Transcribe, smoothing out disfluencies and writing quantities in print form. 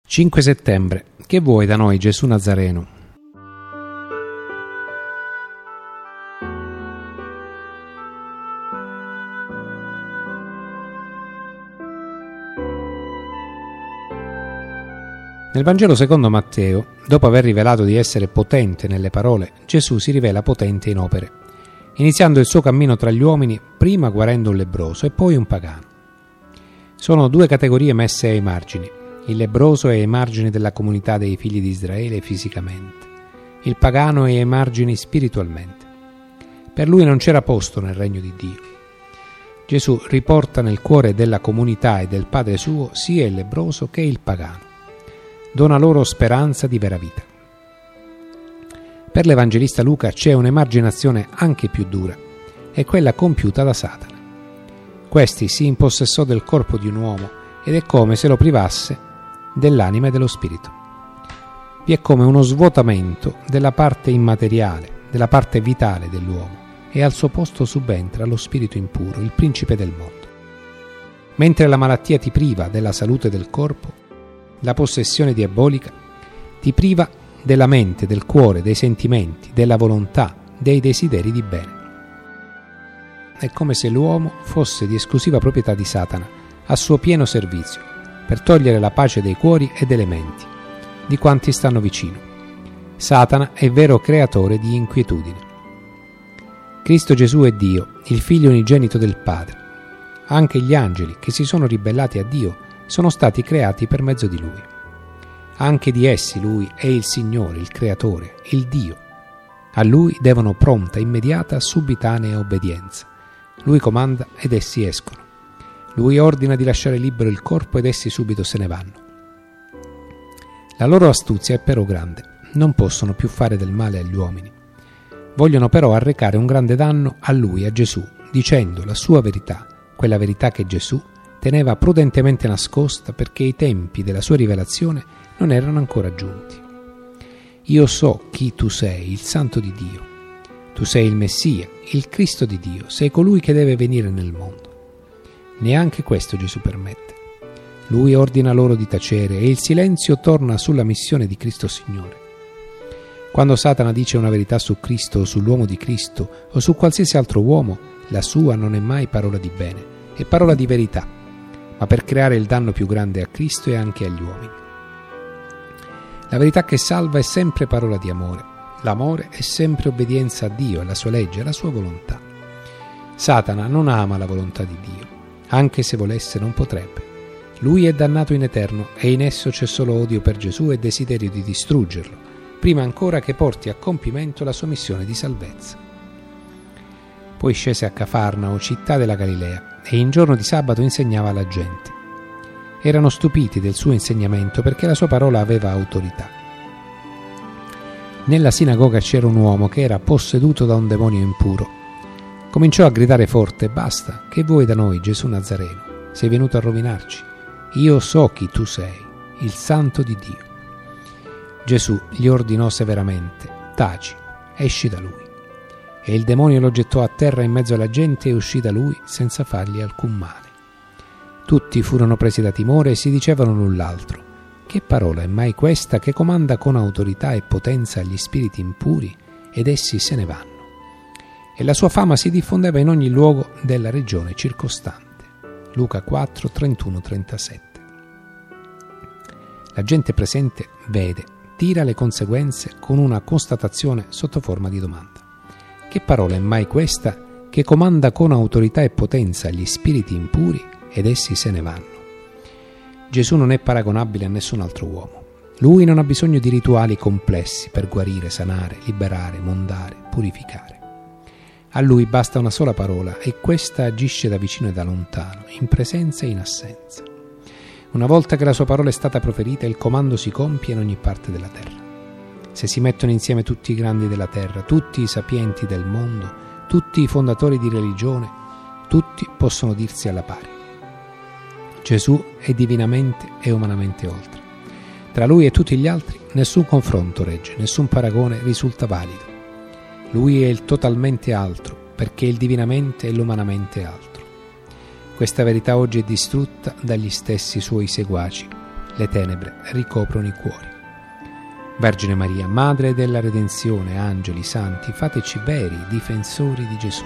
5 settembre. Che vuoi da noi, Gesù Nazareno? Nel Vangelo secondo Matteo, dopo aver rivelato di essere potente nelle parole, Gesù si rivela potente in opere, iniziando il suo cammino tra gli uomini, prima guarendo un lebbroso e poi un pagano. Sono due categorie messe ai margini. Il lebbroso è ai margini della comunità dei figli di Israele fisicamente, il pagano è ai margini spiritualmente. Per lui non c'era posto nel regno di Dio. Gesù riporta nel cuore della comunità e del Padre suo sia il lebbroso che il pagano. Dona loro speranza di vera vita. Per l'Evangelista Luca c'è un'emarginazione anche più dura, è quella compiuta da Satana. Questi si impossessò del corpo di un uomo ed è come se lo privasse dell'anima e dello spirito. Vi è come uno svuotamento della parte immateriale, della parte vitale dell'uomo, e al suo posto subentra lo spirito impuro, il principe del mondo. Mentre la malattia ti priva della salute del corpo, la possessione diabolica ti priva della mente, del cuore, dei sentimenti, della volontà, dei desideri di bene. È come se l'uomo fosse di esclusiva proprietà di Satana, a suo pieno servizio, per togliere la pace dei cuori e delle menti, di quanti stanno vicino. Satana è vero creatore di inquietudine. Cristo Gesù è Dio, il Figlio unigenito del Padre. Anche gli angeli che si sono ribellati a Dio sono stati creati per mezzo di Lui. Anche di essi Lui è il Signore, il Creatore, il Dio. A Lui devono pronta, immediata, subitanea obbedienza. Lui comanda ed essi escono. Lui ordina di lasciare libero il corpo ed essi subito se ne vanno. La loro astuzia è però grande, non possono più fare del male agli uomini. Vogliono però arrecare un grande danno a Lui, a Gesù, dicendo la sua verità, quella verità che Gesù teneva prudentemente nascosta perché i tempi della sua rivelazione non erano ancora giunti. Io so chi tu sei, il Santo di Dio. Tu sei il Messia, il Cristo di Dio, sei colui che deve venire nel mondo. Neanche questo Gesù permette. Lui ordina loro di tacere e il silenzio torna sulla missione di Cristo Signore. Quando Satana dice una verità su Cristo o sull'uomo di Cristo o su qualsiasi altro uomo, la sua non è mai parola di bene, è parola di verità, ma per creare il danno più grande a Cristo e anche agli uomini. La verità che salva è sempre parola di amore. L'amore è sempre obbedienza a Dio, alla sua legge, alla sua volontà. Satana non ama la volontà di Dio. Anche se volesse non potrebbe. Lui è dannato in eterno e in esso c'è solo odio per Gesù e desiderio di distruggerlo, prima ancora che porti a compimento la sua missione di salvezza. Poi scese a Cafarnao, città della Galilea, e in giorno di sabato insegnava alla gente. Erano stupiti del suo insegnamento perché la sua parola aveva autorità. Nella sinagoga c'era un uomo che era posseduto da un demonio impuro. Cominciò a gridare forte: «Basta, che vuoi da noi, Gesù Nazareno? Sei venuto a rovinarci? Io so chi tu sei, il Santo di Dio». Gesù gli ordinò severamente: «Taci, esci da lui». E il demonio lo gettò a terra in mezzo alla gente e uscì da lui senza fargli alcun male. Tutti furono presi da timore e si dicevano l'un l'altro: «Che parola è mai questa che comanda con autorità e potenza agli spiriti impuri ed essi se ne vanno?» E la sua fama si diffondeva in ogni luogo della regione circostante. Luca 4, 31-37. La gente presente vede, tira le conseguenze con una constatazione sotto forma di domanda. Che parola è mai questa che comanda con autorità e potenza agli spiriti impuri ed essi se ne vanno? Gesù non è paragonabile a nessun altro uomo. Lui non ha bisogno di rituali complessi per guarire, sanare, liberare, mondare, purificare. A lui basta una sola parola e questa agisce da vicino e da lontano, in presenza e in assenza. Una volta che la sua parola è stata proferita, il comando si compie in ogni parte della terra. Se si mettono insieme tutti i grandi della terra, tutti i sapienti del mondo, tutti i fondatori di religione, tutti possono dirsi alla pari. Gesù è divinamente e umanamente oltre. Tra lui e tutti gli altri nessun confronto regge, nessun paragone risulta valido. Lui è il totalmente altro, perché il divinamente e l'umanamente altro. Questa verità oggi è distrutta dagli stessi suoi seguaci. le tenebre ricoprono i cuori. Vergine Maria, Madre della Redenzione, angeli, santi, fateci veri difensori di Gesù.